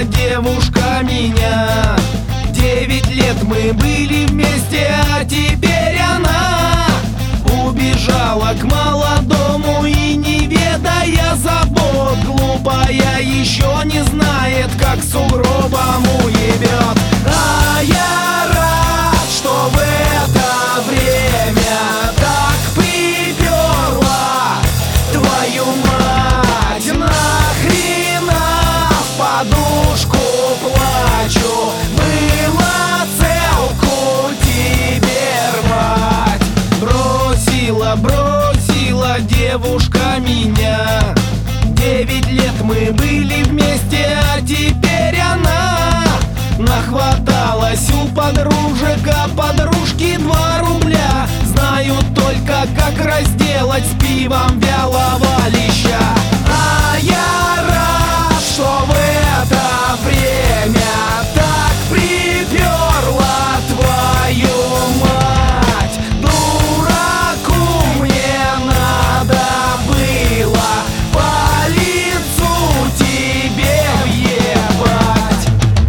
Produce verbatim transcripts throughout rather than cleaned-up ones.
девушка меня. Девять лет мы были вместе, а теперь она убежала к молодому и, не ведая забот, глупая еще не знает, как сугробом уебет. А я рад, что в это время так приперла. Твою мать, нахрена в подушку плачу? Было целку тебе рвать. Бросила, бросила девушка меня. Девять лет мы были вместе, а теперь она нахваталась у подружек, а подружки два рубля знают только, как разделать с пивом вялого леща. А я рад, что в это время так приперла. Твою мать, дураку мне надо было по лицу тебе въебать.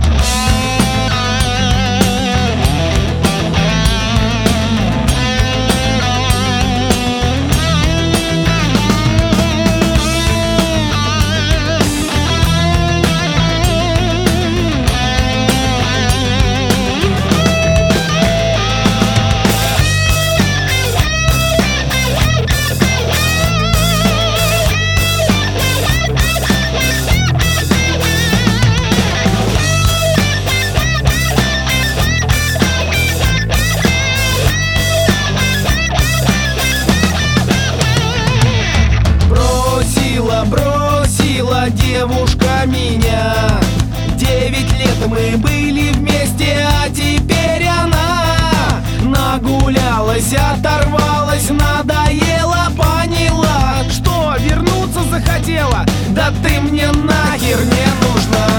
Бросила девушка меня. Девять лет мы были вместе, а теперь она нагулялась, оторвалась, надоела, поняла, что вернуться захотела. Да ты мне нахер не нужна.